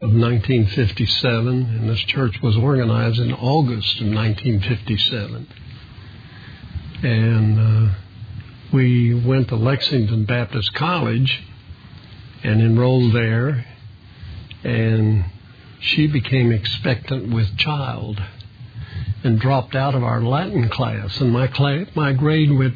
of 1957, and this church was organized in August of 1957. And we went to Lexington Baptist College and enrolled there, and she became expectant with child and dropped out of our Latin class, and my grade went.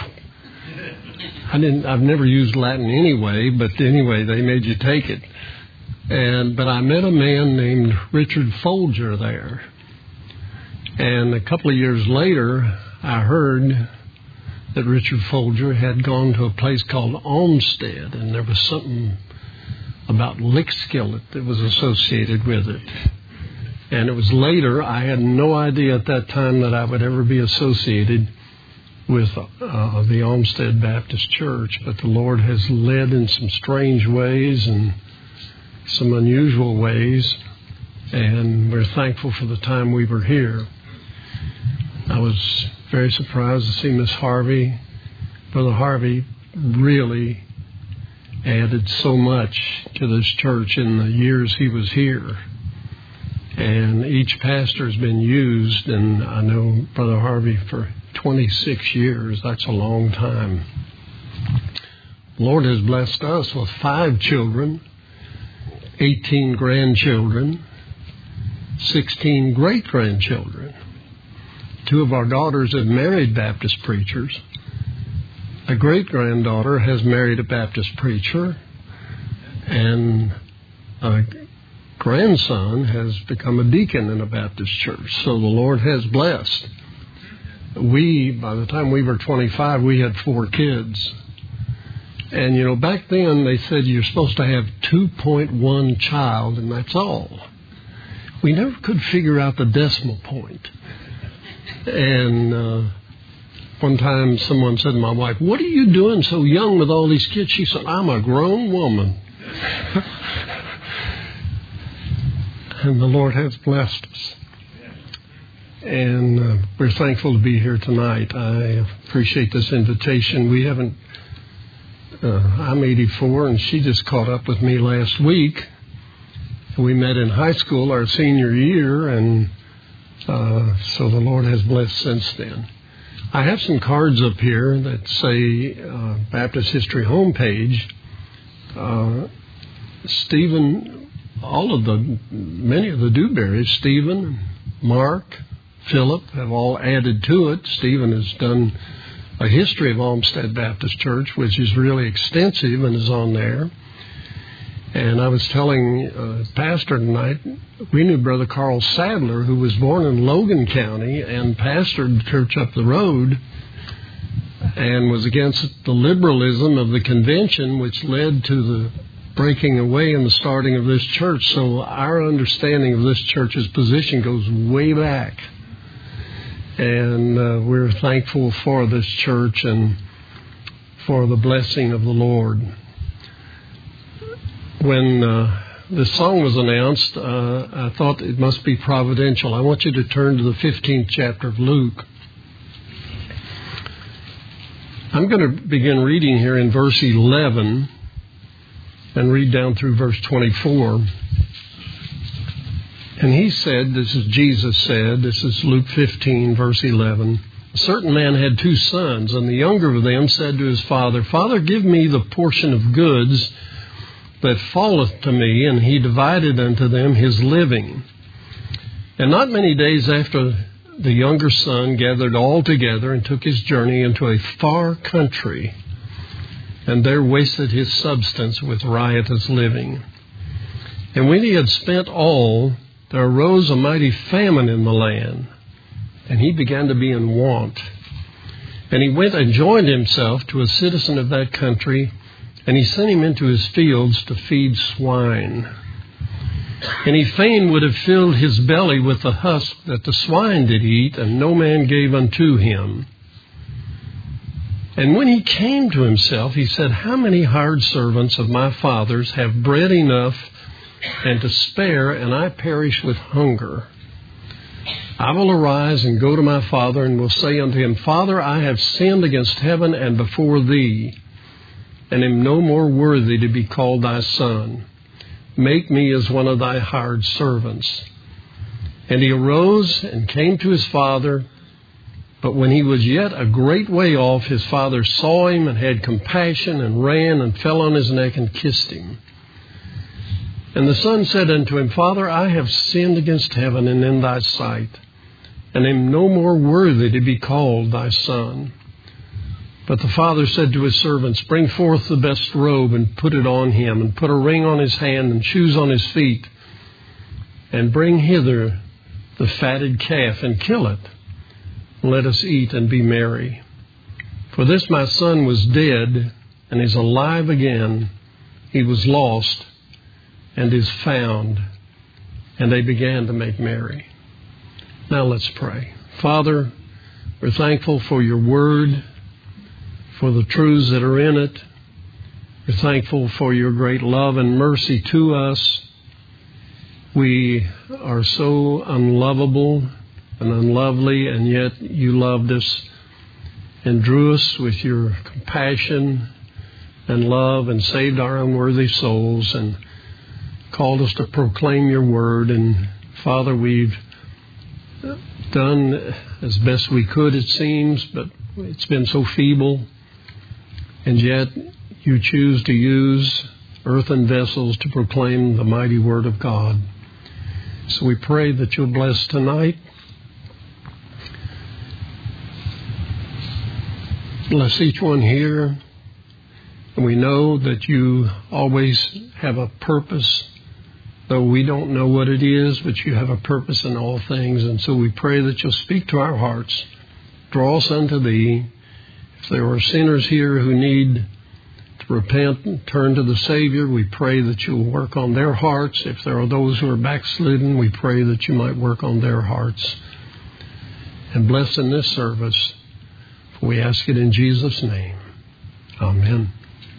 I've never used Latin anyway, but anyway, they made you take it. But I met a man named Richard Folger there. And a couple of years later, I heard that Richard Folger had gone to a place called Olmsted, and there was something about lick skillet that was associated with it. And it was later, I had no idea at that time that I would ever be associated with the Olmsted Baptist Church, but the Lord has led in some strange ways and some unusual ways, and we're thankful for the time we were here. I was very surprised to see Miss Harvey. Brother Harvey really added so much to this church in the years he was here. And each pastor has been used, and I know Brother Harvey for 26 years. That's a long time. The Lord has blessed us with 5 children, 18 grandchildren, 16 great-grandchildren. 2 of our daughters have married Baptist preachers. A great-granddaughter has married a Baptist preacher, and a grandson has become a deacon in a Baptist church. So the Lord has blessed. By the time we were 25, we had 4 kids. And, back then they said you're supposed to have 2.1 child, and that's all. We never could figure out the decimal point. And one time someone said to my wife, "What are you doing so young with all these kids?" She said, "I'm a grown woman." And the Lord has blessed us. And we're thankful to be here tonight. I appreciate this invitation. I'm 84, and she just caught up with me last week. We met in high school our senior year, and so the Lord has blessed since then. I have some cards up here that say Baptist History homepage. Stephen, many of the Dewberrys, Stephen, Mark, Philip, have all added to it. Stephen has done a history of Olmsted Baptist Church, which is really extensive and is on there. And I was telling Pastor tonight, we knew Brother Carl Sadler, who was born in Logan County and pastored the church up the road and was against the liberalism of the convention, which led to the breaking away and the starting of this church. So our understanding of this church's position goes way back. And we're thankful for this church and for the blessing of the Lord. When this song was announced, I thought it must be providential. I want you to turn to the 15th chapter of Luke. I'm going to begin reading here in verse 11 and read down through verse 24. And he said, this is Jesus said, this is Luke 15, verse 11, "A certain man had 2 sons, and the younger of them said to his father, 'Father, give me the portion of goods that falleth to me,' and he divided unto them his living. And not many days after, the younger son gathered all together and took his journey into a far country, and there wasted his substance with riotous living. And when he had spent all, there arose a mighty famine in the land, and he began to be in want. And he went and joined himself to a citizen of that country, and he sent him into his fields to feed swine. And he fain would have filled his belly with the husk that the swine did eat, and no man gave unto him. And when he came to himself, he said, How many hired servants of my father's have bread enough and to spare, and I perish with hunger? I will arise and go to my father, and will say unto him, Father, I have sinned against heaven and before thee, and am no more worthy to be called thy son. Make me as one of thy hired servants. And he arose and came to his father. But when he was yet a great way off, his father saw him and had compassion and ran and fell on his neck and kissed him. And the son said unto him, Father, I have sinned against heaven and in thy sight, and am no more worthy to be called thy son. But the father said to his servants, Bring forth the best robe and put it on him, and put a ring on his hand and shoes on his feet, and bring hither the fatted calf and kill it. Let us eat and be merry. For this my son was dead and is alive again. He was lost and is found. And they began to make merry. Now let's pray. Father, we're thankful for your word, for the truths that are in it. We're thankful for your great love and mercy to us. We are so unlovable and unlovely, and yet you loved us and drew us with your compassion and love and saved our unworthy souls and called us to proclaim your word. And Father, we've done as best we could, it seems, but it's been so feeble. And yet you choose to use earthen vessels to proclaim the mighty word of God. So we pray that you'll bless tonight. Bless each one here. And we know that you always have a purpose, though we don't know what it is, but you have a purpose in all things. And so we pray that you'll speak to our hearts. Draw us unto thee. If there are sinners here who need to repent and turn to the Savior, we pray that you'll work on their hearts. If there are those who are backslidden, we pray that you might work on their hearts. And bless in this service. We ask it in Jesus' name. Amen.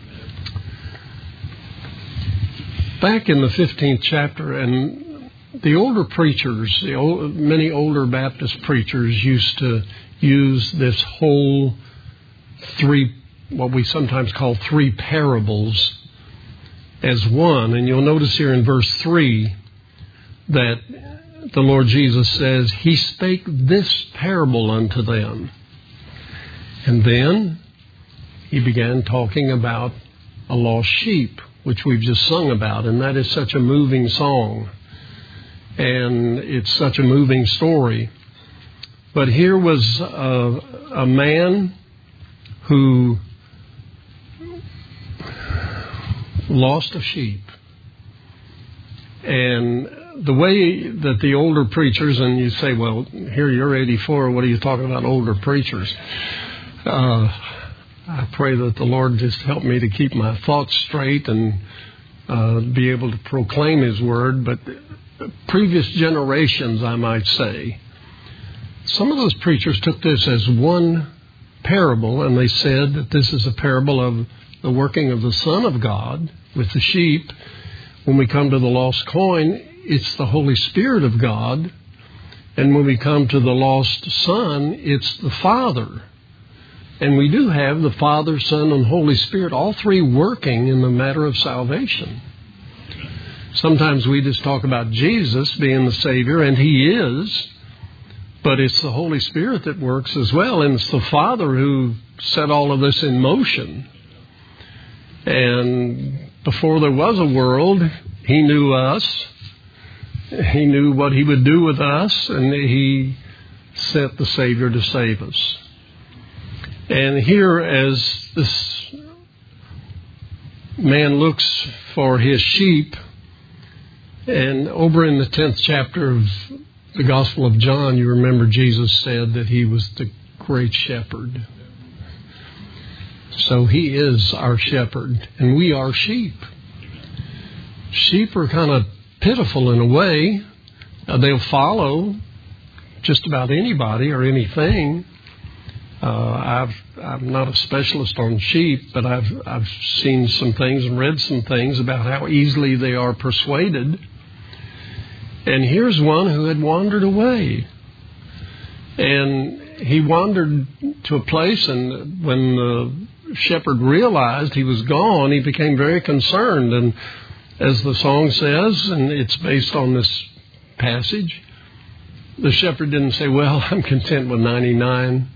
Back in the 15th chapter, and the older preachers, many older Baptist preachers used to use this whole what we sometimes call three parables as one. And you'll notice here in verse 3 that the Lord Jesus says, He spake this parable unto them. And then he began talking about a lost sheep, which we've just sung about. And that is such a moving song. And it's such a moving story. But here was a man who lost a sheep. And the way that the older preachers, and you say, well, here you're 84, what are you talking about older preachers? I pray that the Lord just help me to keep my thoughts straight and be able to proclaim His word. But previous generations, I might say, some of those preachers took this as one parable, and they said that this is a parable of the working of the Son of God with the sheep. When we come to the lost coin, it's the Holy Spirit of God. And when we come to the lost Son, it's the Father. And we do have the Father, Son, and Holy Spirit, all three working in the matter of salvation. Sometimes we just talk about Jesus being the Savior, and He is, but it's the Holy Spirit that works as well, and it's the Father who set all of this in motion. And before there was a world, He knew us. He knew what He would do with us, and He sent the Savior to save us. And here, as this man looks for his sheep, and over in the 10th chapter of the Gospel of John, you remember Jesus said that He was the great shepherd. So He is our shepherd, and we are sheep. Sheep are kind of pitiful in a way. They'll follow just about anybody or anything. I'm not a specialist on sheep, but I've seen some things and read some things about how easily they are persuaded. And here's one who had wandered away. And he wandered to a place, and when the shepherd realized he was gone, he became very concerned. And as the song says, and it's based on this passage. The shepherd didn't say, well, I'm content with 99.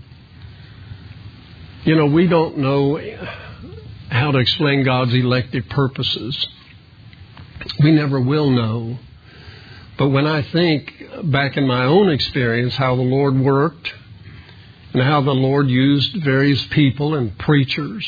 You know, we don't know how to explain God's elective purposes. We never will know. But when I think back in my own experience how the Lord worked and how the Lord used various people and preachers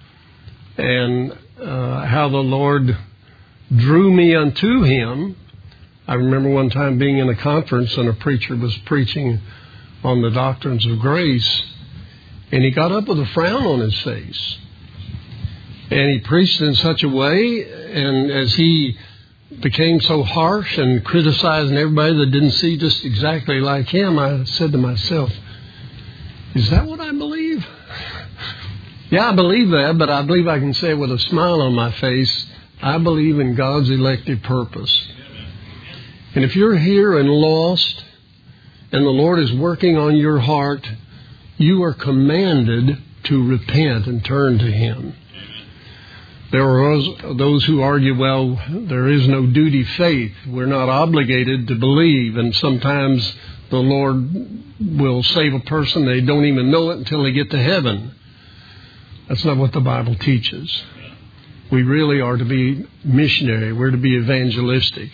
and how the Lord drew me unto Him. I remember one time being in a conference and a preacher was preaching on the doctrines of grace, and he got up with a frown on his face. And he preached in such a way, and as he became so harsh and criticizing everybody that didn't see just exactly like him, I said to myself, is that what I believe? Yeah, I believe that, but I believe I can say with a smile on my face, I believe in God's elective purpose. And if you're here and lost, and the Lord is working on your heart, you are commanded to repent and turn to Him. There are those who argue, well, there is no duty faith. We're not obligated to believe. And sometimes the Lord will save a person. They don't even know it until they get to heaven. That's not what the Bible teaches. We really are to be missionary. We're to be evangelistic.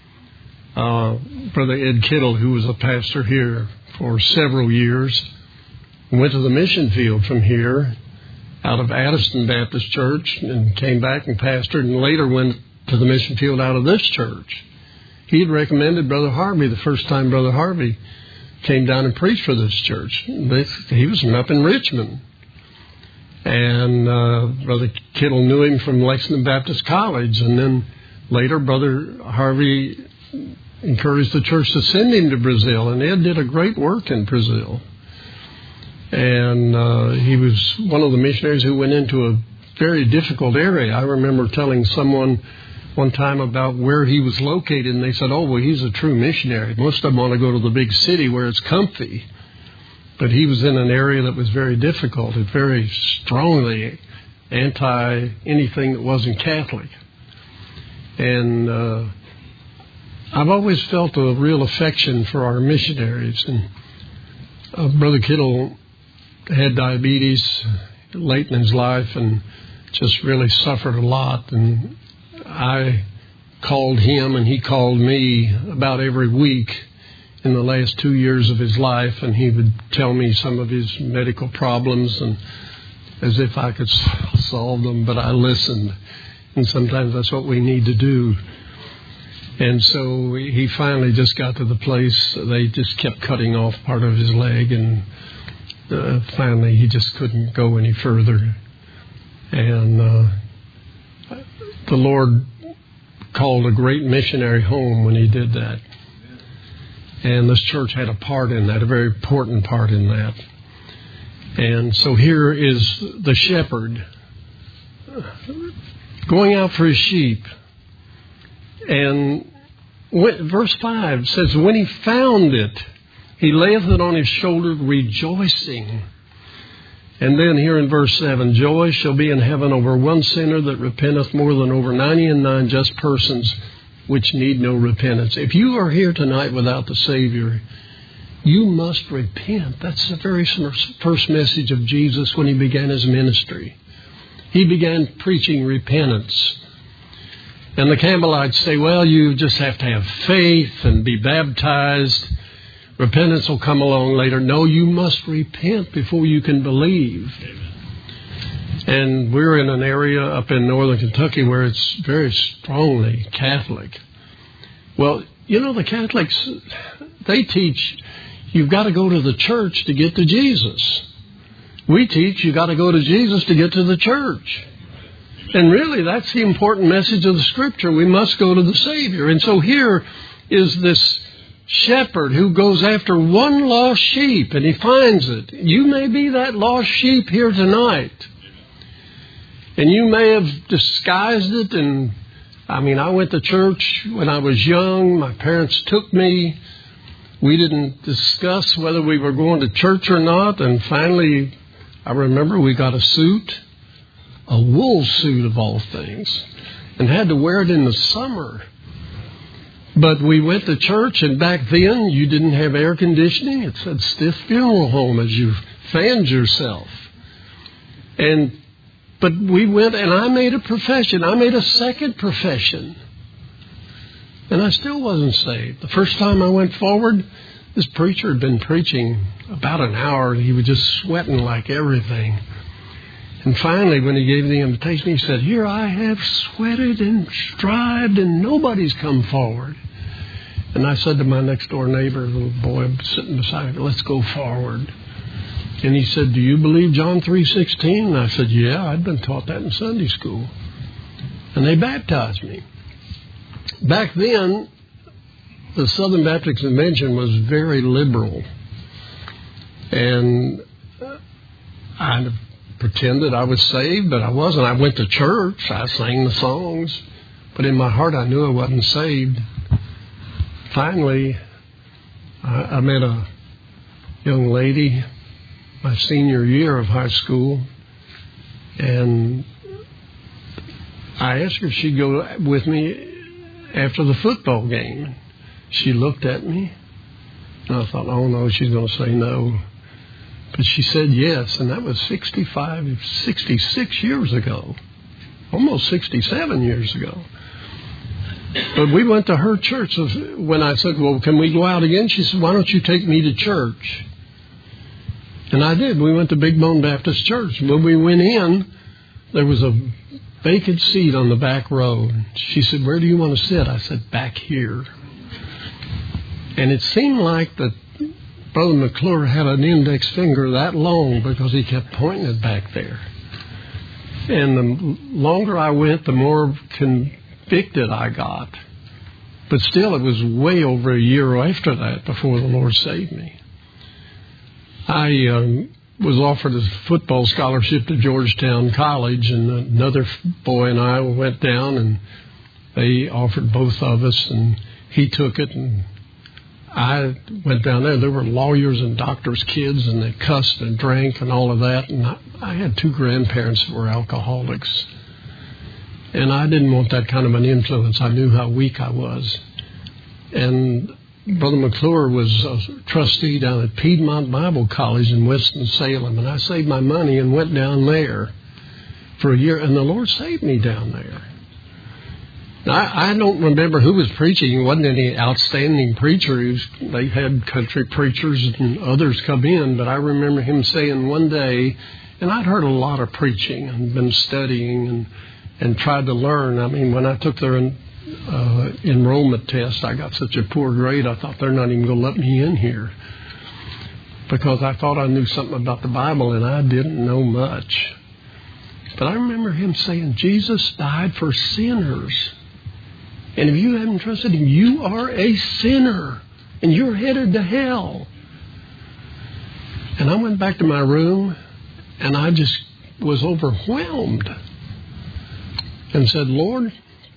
Brother Ed Kittle, who was a pastor here for several years, went to the mission field from here out of Addison Baptist Church and came back and pastored and later went to the mission field out of this church. He had recommended Brother Harvey the first time Brother Harvey came down and preached for this church. He was from up in Richmond. And Brother Kittle knew him from Lexington Baptist College. And then later Brother Harvey encouraged the church to send him to Brazil. And Ed did a great work in Brazil. And he was one of the missionaries who went into a very difficult area. I remember telling someone one time about where he was located, and they said, oh, well, he's a true missionary. Most of them want to go to the big city where it's comfy. But he was in an area that was very difficult and very strongly anti anything that wasn't Catholic. And I've always felt a real affection for our missionaries. And Brother Kittle had diabetes late in his life and just really suffered a lot. And I called him and he called me about every week in the last 2 years of his life, and he would tell me some of his medical problems and as if I could solve them, but I listened. And sometimes that's what we need to do. And so he finally just got to the place, they just kept cutting off part of his leg, and finally he just couldn't go any further. And the Lord called a great missionary home when he did that. And this church had a part in that, a very important part in that. And so here is the shepherd going out for his sheep. And verse 5 says, when he found it, he layeth it on his shoulder, rejoicing. And then here in verse 7, joy shall be in heaven over one sinner that repenteth more than over 99 just persons which need no repentance. If you are here tonight without the Savior, you must repent. That's the very first message of Jesus when he began his ministry. He began preaching repentance. And the Campbellites say, well, you just have to have faith and be baptized. Repentance will come along later. No, you must repent before you can believe. And we're in an area up in northern Kentucky where it's very strongly Catholic. Well, you know, the Catholics, they teach you've got to go to the church to get to Jesus. We teach you've got to go to Jesus to get to the church. And really, that's the important message of the Scripture. We must go to the Savior. And so here is this shepherd who goes after one lost sheep, and he finds it. You may be that lost sheep here tonight. And you may have disguised it. And I went to church when I was young. My parents took me. We didn't discuss whether we were going to church or not. And finally, I remember we got a suit, a wool suit of all things. and had to wear it in the summer. But we went to church, and back then you didn't have air conditioning. It said Stiff Funeral Home as you fanned yourself. But we went, and I made a profession. I made a second profession. And I still wasn't saved. The first time I went forward, this preacher had been preaching about an hour. He was just sweating like everything. And finally, when he gave the invitation, he said, "Here I have sweated and strived, and nobody's come forward." And I said to my next door neighbor, a little boy sitting beside me, "Let's go forward." And he said, "Do you believe John 3:16? And I said, "Yeah, I'd been taught that in Sunday school." And they baptized me. Back then, the Southern Baptist Convention was very liberal. And I pretended I was saved, but I wasn't. I went to church. I sang the songs. But in my heart, I knew I wasn't saved. Finally, I met a young lady my senior year of high school, and I asked her if she'd go with me after the football game. She looked at me, and I thought, oh no, she's going to say no. But she said yes, and that was 66 years ago, almost 67 years ago. But we went to her church. So when I said, well, can we go out again? She said, why don't you take me to church? And I did. We went to Big Bone Baptist Church. When we went in, there was a vacant seat on the back row. She said, where do you want to sit? I said, back here. And it seemed like that Brother McClure had an index finger that long because he kept pointing it back there. And the longer I went, the more convicted I got. But still, it was way over a year after that before the Lord saved me. I was offered a football scholarship to Georgetown College, and another boy and I went down, and they offered both of us, and he took it, and I went down there. There were lawyers and doctors' kids, and they cussed and drank and all of that. And I had two grandparents that were alcoholics. And I didn't want that kind of an influence. I knew how weak I was. And Brother McClure was a trustee down at Piedmont Bible College in Winston-Salem. And I saved my money and went down there for a year. And the Lord saved me down there. I don't remember who was preaching. It wasn't any outstanding preacher. They had country preachers and others come in. But I remember him saying one day, and I'd heard a lot of preaching and been studying and tried to learn. I mean, when I took their enrollment test, I got such a poor grade, I thought they're not even going to let me in here. Because I thought I knew something about the Bible, and I didn't know much. But I remember him saying, Jesus died for sinners. And if you haven't trusted him, you are a sinner. And you're headed to hell. And I went back to my room, and I just was overwhelmed. And said, Lord,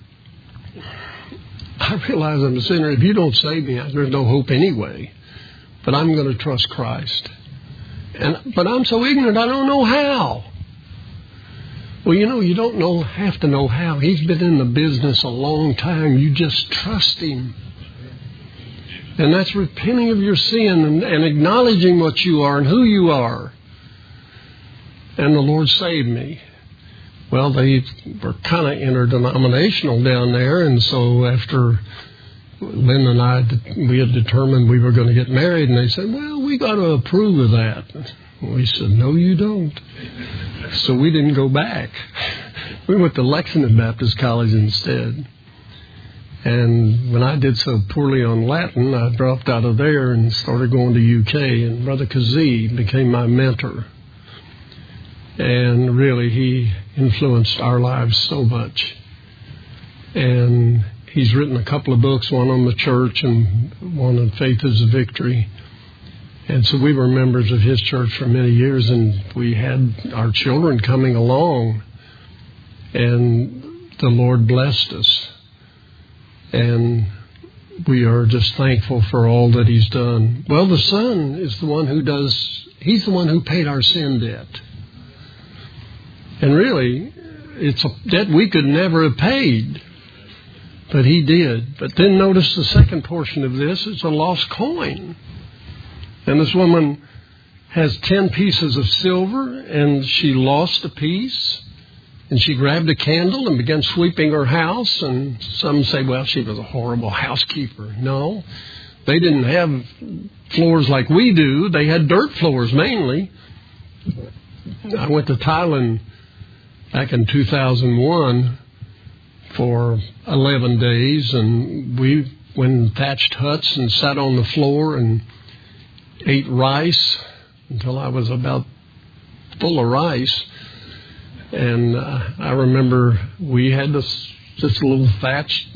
I realize I'm a sinner. If you don't save me, there's no hope anyway. But I'm going to trust Christ. But I'm so ignorant, I don't know how. Well, you don't have to know how. He's been in the business a long time. You just trust him. And that's repenting of your sin and acknowledging what you are and who you are. And the Lord saved me. Well, they were kind of interdenominational down there. And so after Lynn and I, we had determined we were going to get married. And they said, well, we got to approve of that. We said, no, you don't. So we didn't go back. We went to Lexington Baptist College instead. And when I did so poorly on Latin, I dropped out of there and started going to UK. And Brother Kazee became my mentor. And really, he influenced our lives so much. And he's written a couple of books, one on the church and one on Faith is the Victory. And so we were members of his church for many years, and we had our children coming along, and the Lord blessed us. And we are just thankful for all that he's done. Well, the Son is the one he's the one who paid our sin debt. And really, it's a debt we could never have paid. But he did. But then notice the second portion of this is a lost coin. And this woman has 10 pieces of silver, and she lost a piece. And she grabbed a candle and began sweeping her house. And some say, well, she was a horrible housekeeper. No, they didn't have floors like we do. They had dirt floors mainly. I went to Thailand back in 2001 for 11 days, and we went in thatched huts and sat on the floor and ate rice until I was about full of rice. And I remember we had this little thatched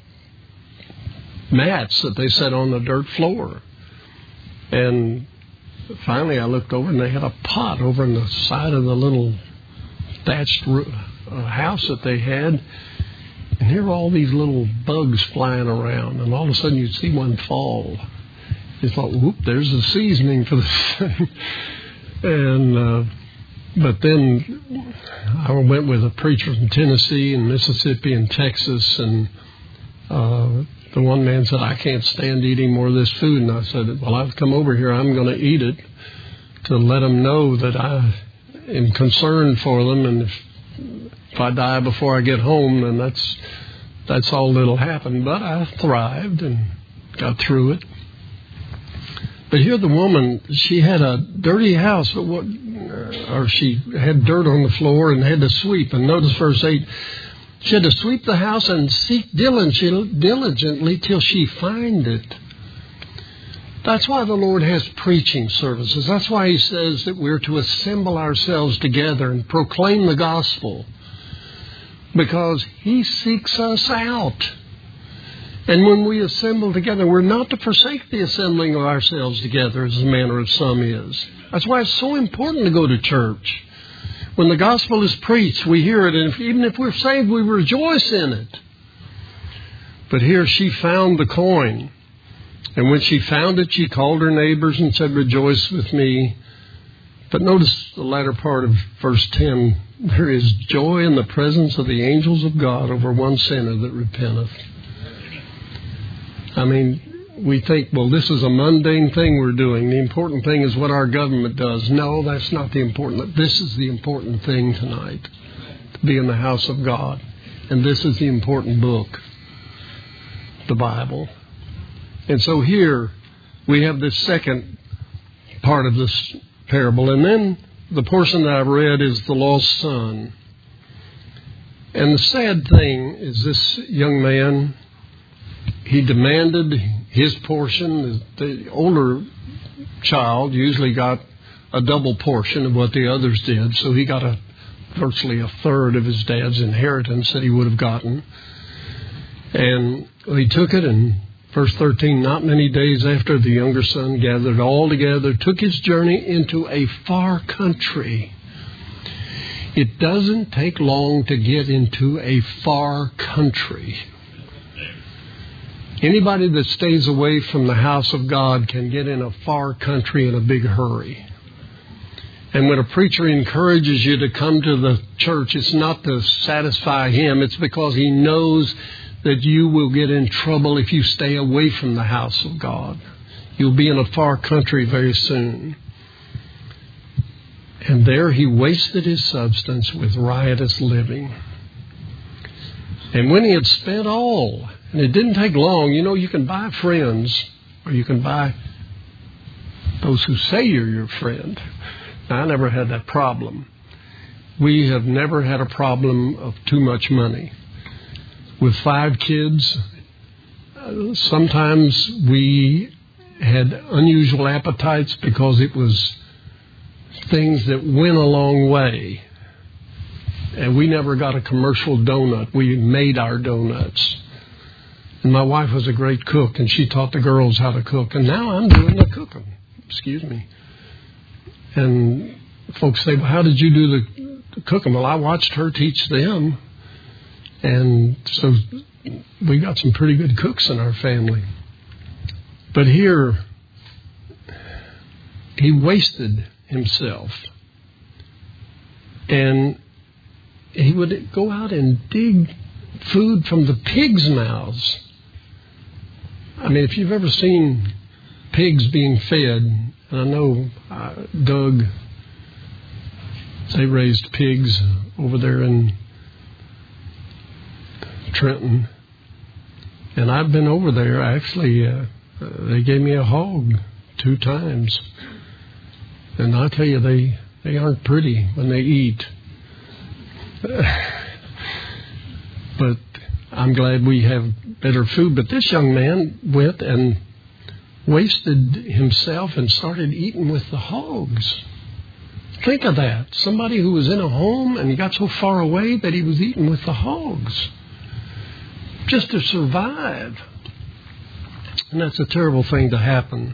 mats that they set on the dirt floor. And finally I looked over, and they had a pot over on the side of the little thatched house that they had. And here were all these little bugs flying around, and all of a sudden you'd see one fall. You thought, whoop, there's the seasoning for this thing. And but then I went with a preacher from Tennessee and Mississippi and Texas, and the one man said, I can't stand eating more of this food. And I said, well, I've come over here, I'm going to eat it to let them know that I am concerned for them, and if I die before I get home, then that's all that'll happen. But I thrived and got through it. But here the woman, she had a dirty house, or she had dirt on the floor and had to sweep. And notice verse 8, she had to sweep the house and seek diligently till she find it. That's why the Lord has preaching services. That's why He says that we're to assemble ourselves together and proclaim the gospel. Because He seeks us out. And when we assemble together, we're not to forsake the assembling of ourselves together, as the manner of some is. That's why it's so important to go to church. When the gospel is preached, we hear it, and even if we're saved, we rejoice in it. But here she found the coin. And when she found it, she called her neighbors and said, rejoice with me. But notice the latter part of verse 10. There is joy in the presence of the angels of God over one sinner that repenteth. I mean, we think, well, this is a mundane thing we're doing. The important thing is what our government does. No, that's not the important. This is the important thing tonight, to be in the house of God. And this is the important book, the Bible. And so here we have this second part of this parable. And then the portion that I've read is the lost son. And the sad thing is this young man, he demanded his portion. The older child usually got a double portion of what the others did. So he got virtually a third of his dad's inheritance that he would have gotten. And he took it, and verse 13, not many days after, the younger son gathered all together, took his journey into a far country. It doesn't take long to get into a far country. Anybody that stays away from the house of God can get in a far country in a big hurry. And when a preacher encourages you to come to the church, it's not to satisfy him. It's because he knows that you will get in trouble if you stay away from the house of God. You'll be in a far country very soon. And there he wasted his substance with riotous living. And when he had spent all, and it didn't take long, you can buy friends, or you can buy those who say you're your friend. Now, I never had that problem. We have never had a problem of too much money. With 5 kids, sometimes we had unusual appetites because it was things that went a long way. And we never got a commercial donut. We made our donuts. And my wife was a great cook, and she taught the girls how to cook. And now I'm doing the cooking. Excuse me. And folks say, well, how did you do the cooking? Well, I watched her teach them. And so we got some pretty good cooks in our family. But here, he wasted himself. And he would go out and dig food from the pigs' mouths. I mean, if you've ever seen pigs being fed, and I know Doug, they raised pigs over there in Trenton, and I've been over there. Actually, they gave me a hog 2 times, and I tell you, they aren't pretty when they eat. But I'm glad we have better food. But this young man went and wasted himself and started eating with the hogs. Think of that. Somebody who was in a home and he got so far away that he was eating with the hogs just to survive. And that's a terrible thing to happen.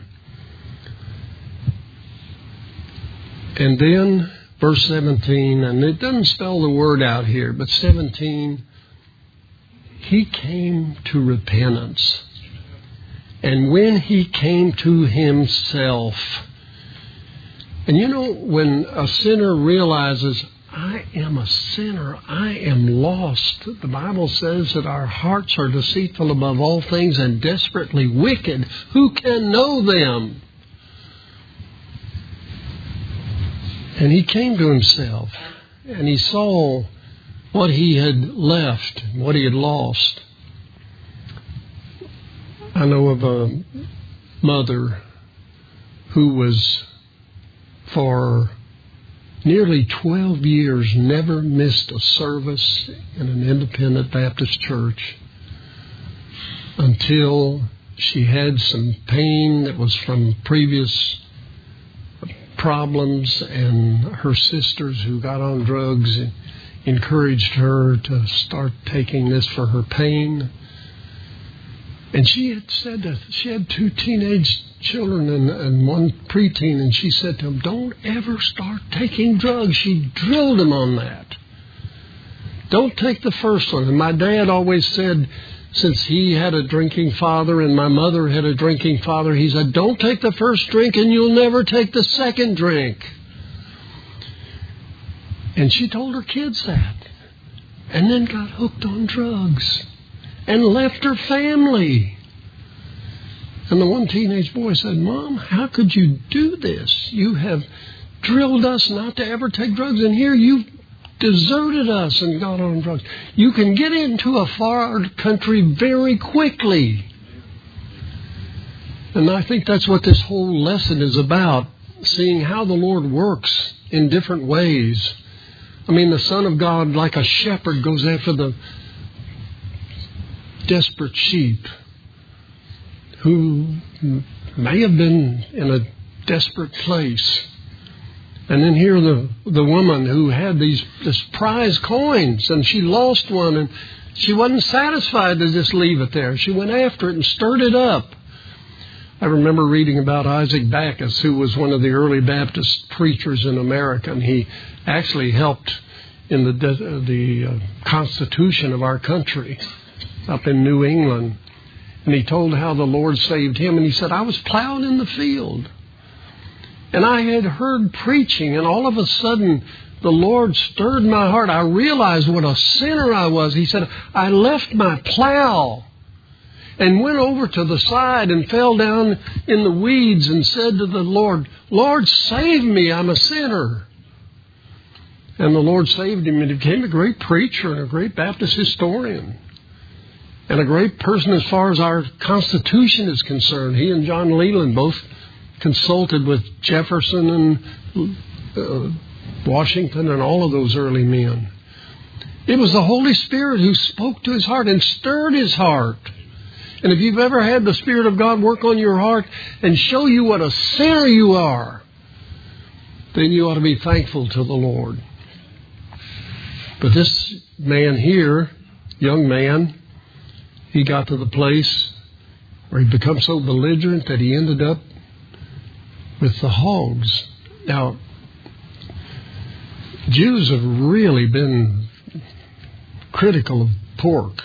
And then verse 17, and it doesn't spell the word out here, but 17, he came to repentance. And when he came to himself, and you know, when a sinner realizes, I am a sinner, I am lost, the Bible says that our hearts are deceitful above all things and desperately wicked. Who can know them? And he came to himself, and he saw what he had left, what he had lost. I know of a mother who was for nearly 12 years never missed a service in an independent Baptist church until she had some pain that was from previous problems, and her sisters who got on drugs encouraged her to start taking this for her pain. And she had said that she had 2 teenage children and 1 preteen, and she said to them, don't ever start taking drugs. She drilled them on that. Don't take the first one. And my dad always said, since he had a drinking father and my mother had a drinking father, he said, don't take the first drink and you'll never take the second drink. And she told her kids that. And then got hooked on drugs and left her family. And the one teenage boy said, Mom, how could you do this? You have drilled us not to ever take drugs, and here you've deserted us and got on drugs. You can get into a far country very quickly. And I think that's what this whole lesson is about, seeing how the Lord works in different ways. I mean, the Son of God, like a shepherd, goes after the desperate sheep who may have been in a desperate place. And then here the woman who had this prize coins, and she lost one, and she wasn't satisfied to just leave it there. She went after it and stirred it up. I remember reading about Isaac Backus, who was one of the early Baptist preachers in America, and he actually helped in the Constitution of our country up in New England. And he told how the Lord saved him, and he said, I was plowing in the field. And I had heard preaching, and all of a sudden, the Lord stirred my heart. I realized what a sinner I was. He said, I left my plow and went over to the side and fell down in the weeds and said to the Lord, Lord, save me, I'm a sinner. And the Lord saved him, and he became a great preacher and a great Baptist historian. And a great person as far as our Constitution is concerned. He and John Leland both consulted with Jefferson and Washington and all of those early men. It was the Holy Spirit who spoke to his heart and stirred his heart. And if you've ever had the Spirit of God work on your heart and show you what a sinner you are, then you ought to be thankful to the Lord. But this man here, young man, he got to the place where he became so belligerent that he ended up with the hogs. Now, Jews have really been critical of pork.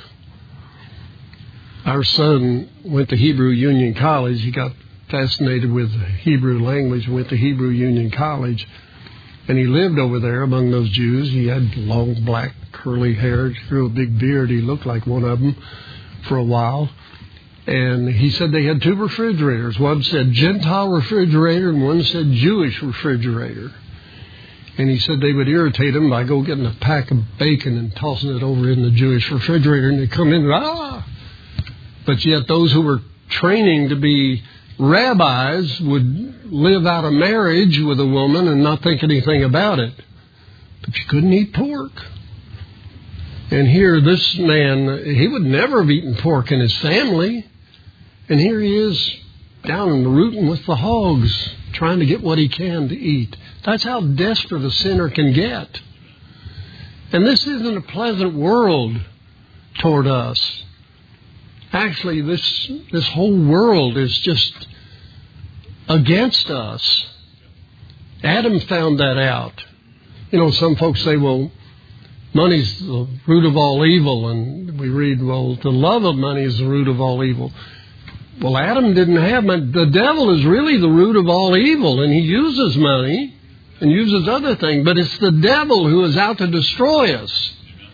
Our son went to Hebrew Union College. He got fascinated with Hebrew language, went to Hebrew Union College, and he lived over there among those Jews. He had long black curly hair. He grew a big beard. He looked like one of them for a while. And he said they had 2 refrigerators. One said Gentile refrigerator and one said Jewish refrigerator. And he said they would irritate him by go getting a pack of bacon and tossing it over in the Jewish refrigerator. And they'd come in, But yet those who were training to be rabbis would live out a marriage with a woman and not think anything about it. But you couldn't eat pork. And here this man, he would never have eaten pork in his family. And here he is down in the rooting with the hogs, trying to get what he can to eat. That's how desperate a sinner can get. And this isn't a pleasant world toward us. Actually, this whole world is just against us. Adam found that out. You know, some folks say, well, money's the root of all evil. And we read, well, the love of money is the root of all evil. Well, Adam didn't have money. The devil is really the root of all evil, and he uses money and uses other things, but it's the devil who is out to destroy us.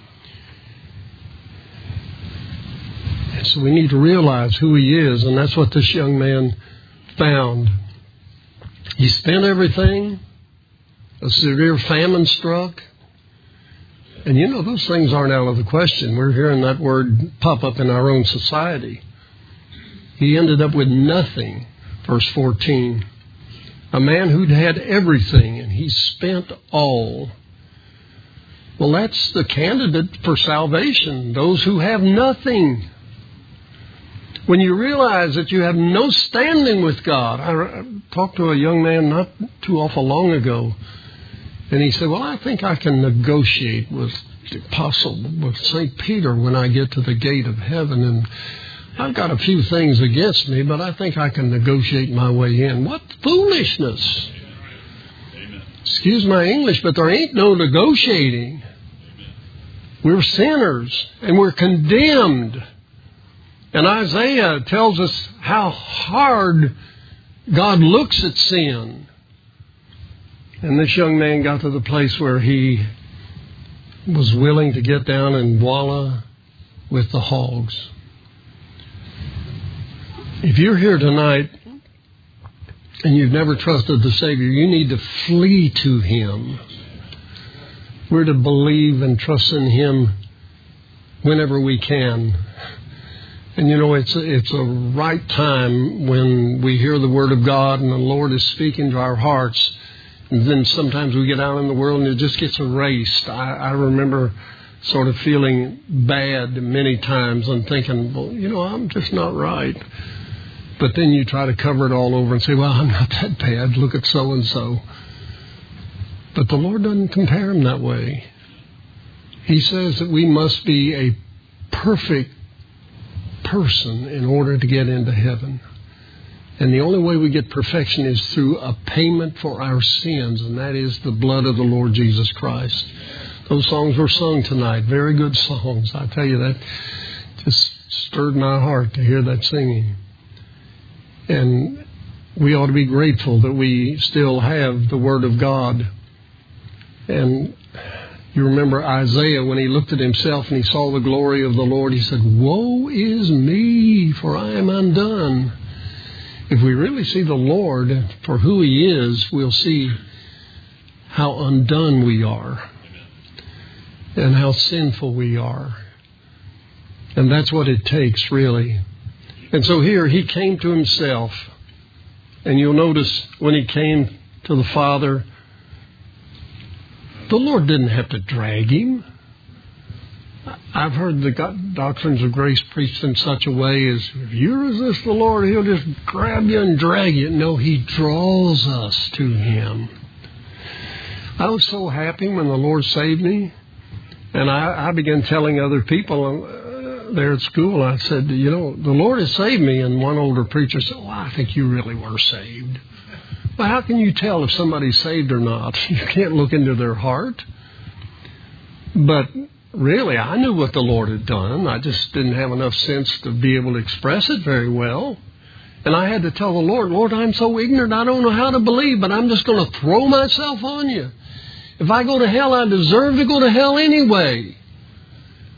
And so we need to realize who he is, and that's what this young man found. He spent everything. A severe famine struck. And you know, those things aren't out of the question. We're hearing that word pop up in our own society. He ended up with nothing, verse 14. A man who'd had everything, and he spent all. Well, that's the candidate for salvation, those who have nothing. When you realize that you have no standing with God. I talked to a young man not too awful long ago, and he said, well, I think I can negotiate with the apostle, with St. Peter when I get to the gate of heaven, and I've got a few things against me, but I think I can negotiate my way in. What foolishness. Amen. Excuse my English, but there ain't no negotiating. Amen. We're sinners, and we're condemned. And Isaiah tells us how hard God looks at sin. And this young man got to the place where he was willing to get down and wallow with the hogs. If you're here tonight and you've never trusted the Savior, you need to flee to Him. We're to believe and trust in Him whenever we can. And you know, it's a right time when we hear the Word of God and the Lord is speaking to our hearts. And then sometimes we get out in the world and it just gets erased. I remember sort of feeling bad many times and thinking, well, you know, I'm just not right. But then you try to cover it all over and say, well, I'm not that bad. Look at so-and-so. But the Lord doesn't compare him that way. He says that we must be a perfect person in order to get into heaven. And the only way we get perfection is through a payment for our sins, and that is the blood of the Lord Jesus Christ. Those songs were sung tonight. Very good songs. I tell you, that just stirred my heart to hear that singing. And we ought to be grateful that we still have the Word of God. And you remember Isaiah, when he looked at himself and he saw the glory of the Lord, he said, woe is me, for I am undone. If we really see the Lord for who He is, we'll see how undone we are and how sinful we are. And that's what it takes, really. And so here he came to himself. And you'll notice when he came to the Father, the Lord didn't have to drag him. I've heard the doctrines of grace preached in such a way as if you resist the Lord, He'll just grab you and drag you. No, He draws us to Him. I was so happy when the Lord saved me. And I began telling other people there at school, I said, you know, the Lord has saved me. And one older preacher said, well, I think you really were saved. Well, how can you tell if somebody's saved or not? You can't look into their heart. But really, I knew what the Lord had done. I just didn't have enough sense to be able to express it very well. And I had to tell the Lord, Lord, I'm so ignorant, I don't know how to believe, but I'm just going to throw myself on you. If I go to hell, I deserve to go to hell anyway.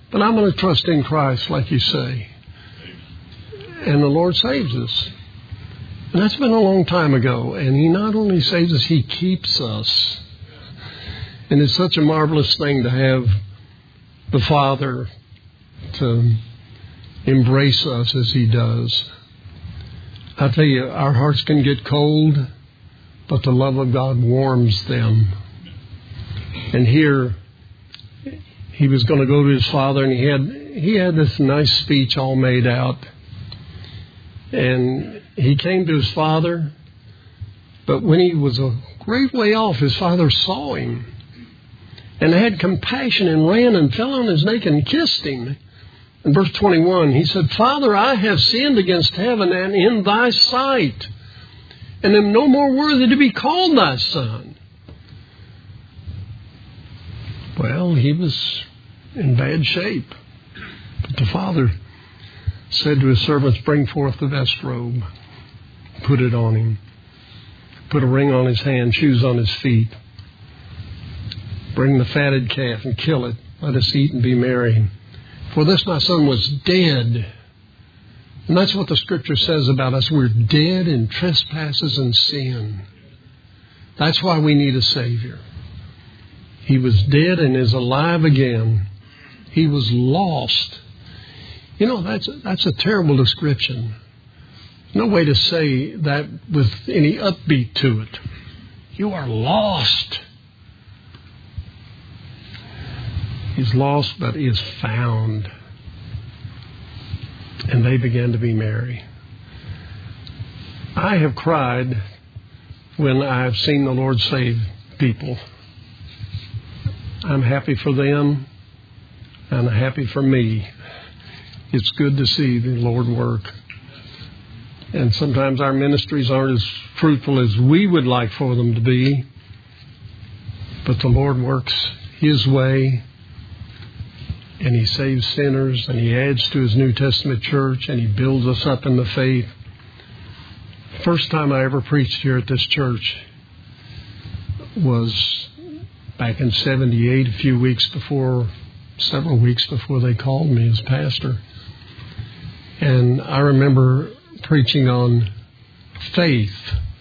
But I'm going to trust in Christ, like you say. And the Lord saves us. And that's been a long time ago. And He not only saves us, He keeps us. And it's such a marvelous thing to have the Father to embrace us as He does. I tell you, our hearts can get cold, but the love of God warms them. And here, he was going to go to his father, and he had this nice speech all made out. And he came to his father, but when he was a great way off, his father saw him and had compassion and ran and fell on his neck and kissed him. In verse 21, he said, "Father, I have sinned against heaven and in thy sight, and am no more worthy to be called thy son." Well, he was in bad shape. But the father said to his servants, "Bring forth the best robe, put it on him, put a ring on his hand, shoes on his feet. Bring the fatted calf and kill it. Let us eat and be merry. For this my son was dead." And that's what the Scripture says about us. We're dead in trespasses and sin. That's why we need a Savior. He was dead and is alive again. He was lost. You know, that's a terrible description. No way to say that with any upbeat to it. You are lost. He's lost, but is found. And they began to be merry. I have cried when I have seen the Lord save people. I'm happy for them, and happy for me. It's good to see the Lord work. And sometimes our ministries aren't as fruitful as we would like for them to be. But the Lord works His way, and He saves sinners, and He adds to His New Testament church, and He builds us up in the faith. First time I ever preached here at this church was back in 78, several weeks before they called me as pastor. And I remember preaching on faith.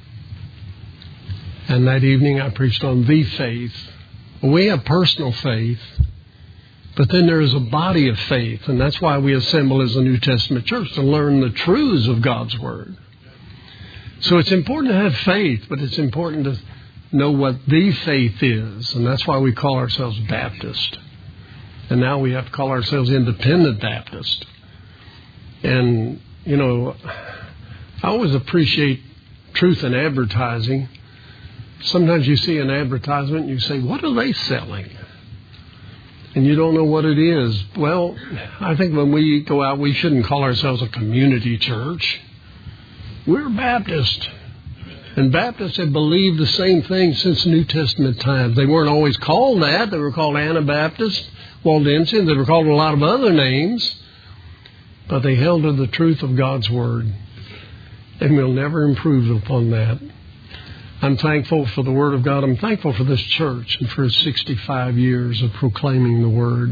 And that evening I preached on the faith. We have personal faith, but then there is a body of faith. And that's why we assemble as a New Testament church, to learn the truths of God's Word. So it's important to have faith, but it's important to know what the faith is. And that's why we call ourselves Baptist. And now we have to call ourselves Independent Baptist. And, you know, I always appreciate truth in advertising. Sometimes you see an advertisement and you say, what are they selling? And you don't know what it is. Well, I think when we go out, we shouldn't call ourselves a community church. We're Baptist. And Baptists have believed the same thing since New Testament times. They weren't always called that. They were called Anabaptists, Waldensians. They were called a lot of other names. But they held to the truth of God's Word. And we'll never improve upon that. I'm thankful for the Word of God. I'm thankful for this church and for its 65 years of proclaiming the Word.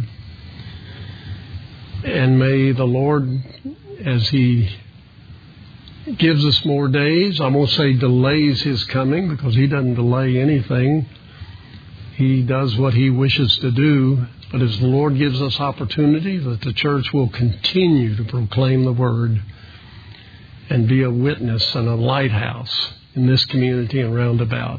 And may the Lord, as He gives us more days, I won't say delays His coming, because He doesn't delay anything. He does what He wishes to do. But as the Lord gives us opportunity, that the church will continue to proclaim the Word and be a witness and a lighthouse in this community and round about.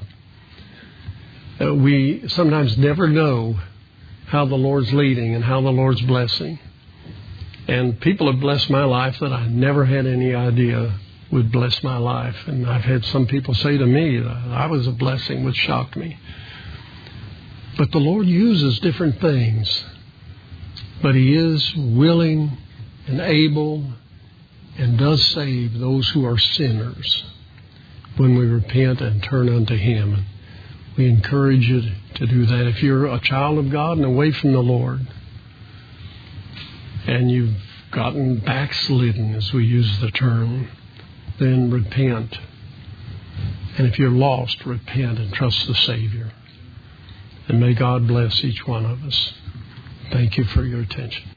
We sometimes never know how the Lord's leading and how the Lord's blessing. And people have blessed my life that I never had any idea would bless my life. And I've had some people say to me that I was a blessing, which shocked me. But the Lord uses different things. But He is willing and able and does save those who are sinners when we repent and turn unto Him. We encourage you to do that. If you're a child of God and away from the Lord, and you've gotten backslidden, as we use the term, then repent. And if you're lost, repent and trust the Savior. And may God bless each one of us. Thank you for your attention.